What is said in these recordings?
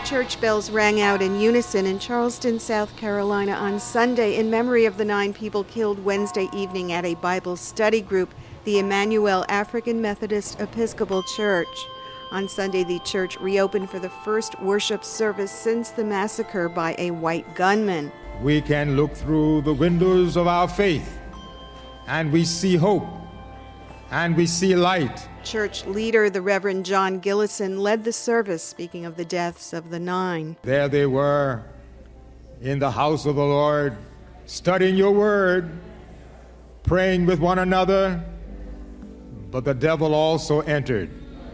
Church bells rang out in unison in Charleston, South Carolina on Sunday in memory of the 9 people killed Wednesday evening at a Bible study group, the Emmanuel African Methodist Episcopal Church. On Sunday, the church reopened for the first worship service since the massacre by a white gunman. We can look through the windows of our faith, and we see hope, and we see light. Church leader, the Reverend John Gillison, led the service, speaking of the deaths of the 9. There they were in the house of the Lord, studying your word, praying with one another, but the devil also entered.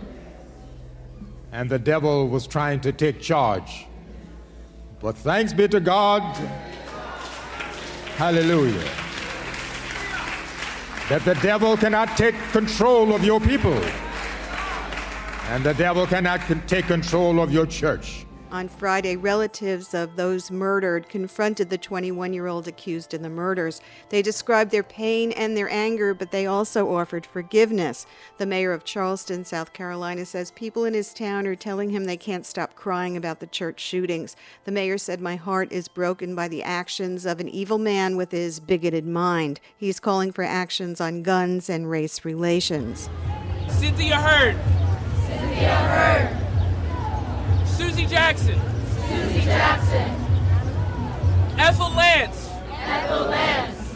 And the devil was trying to take charge. But thanks be to God, hallelujah, that the devil cannot take control of your people, and the devil cannot take control of your church. On Friday, relatives of those murdered confronted the 21-year-old accused in the murders. They described their pain and their anger, but they also offered forgiveness. The mayor of Charleston, South Carolina, says people in his town are telling him they can't stop crying about the church shootings. The mayor said, "My heart is broken by the actions of an evil man with his bigoted mind." He's calling for actions on guns and race relations. Cynthia Hurd. Cynthia Hurd. Susie Jackson. Susie Jackson. Ethel Lance. Ethel Lance.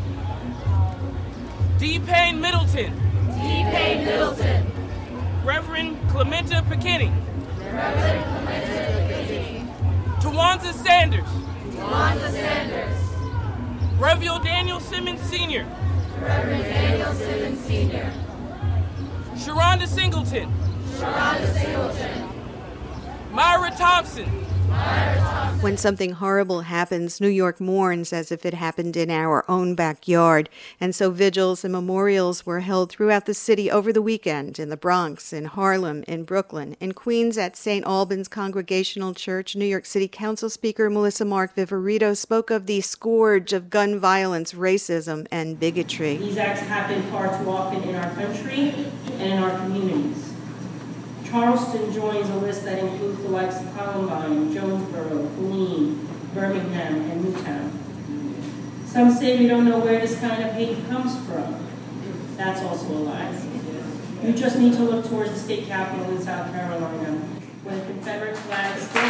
D. Payne Middleton. D. Payne Middleton. Reverend Clementa Pekinning. Reverend Clementa Pekinning. Tawanza Sanders. Tawanza Sanders. Reverend Daniel Simmons Sr. Reverend Daniel Simmons Sr. Sharonda Singleton. Sharonda Singleton. Myra Thompson. When something horrible happens, New York mourns as if it happened in our own backyard. And so vigils and memorials were held throughout the city over the weekend, in the Bronx, in Harlem, in Brooklyn, in Queens at St. Albans Congregational Church. New York City Council Speaker Melissa Mark Viverito spoke of the scourge of gun violence, racism, and bigotry. These acts happen far too often in our country and in our communities. Charleston joins a list that includes the likes of Columbine, Jonesboro, Killeen, Birmingham, and Newtown. Some say we don't know where this kind of hate comes from. That's also a lie. You just need to look towards the state capitol in South Carolina, where the Confederate flag still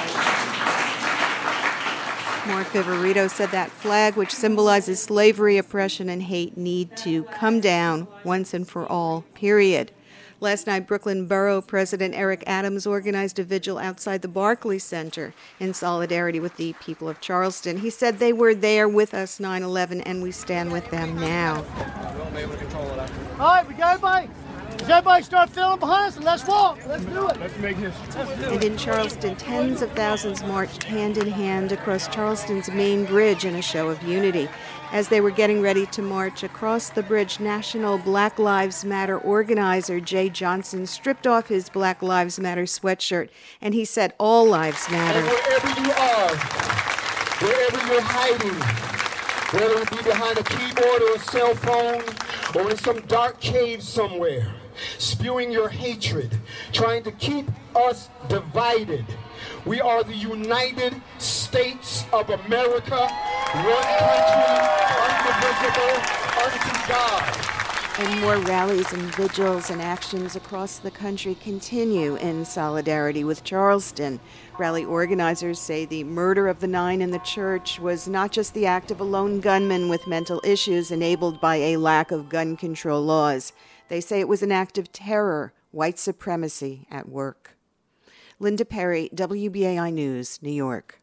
flies. Mark Viverito said that flag, which symbolizes slavery, oppression, and hate, need to come down once and for all, period. Last night, Brooklyn Borough President Eric Adams organized a vigil outside the Barclays Center in solidarity with the people of Charleston. He said they were there with us 9/11, and we stand with them now. All right, we got everybody. Does everybody start feeling behind us, and let's walk. Let's do it. Let's make history. And in Charleston, tens of thousands marched hand in hand across Charleston's main bridge in a show of unity. As they were getting ready to march across the bridge, National Black Lives Matter organizer Jay Johnson stripped off his Black Lives Matter sweatshirt, and he said all lives matter. And wherever you are, wherever you're hiding, whether it be behind a keyboard or a cell phone or in some dark cave somewhere, spewing your hatred, trying to keep us divided, we are the United States of America, one country, indivisible, unto God. And more rallies and vigils and actions across the country continue in solidarity with Charleston. Rally organizers say the murder of the 9 in the church was not just the act of a lone gunman with mental issues enabled by a lack of gun control laws. They say it was an act of terror, white supremacy at work. Linda Perry, WBAI News, New York.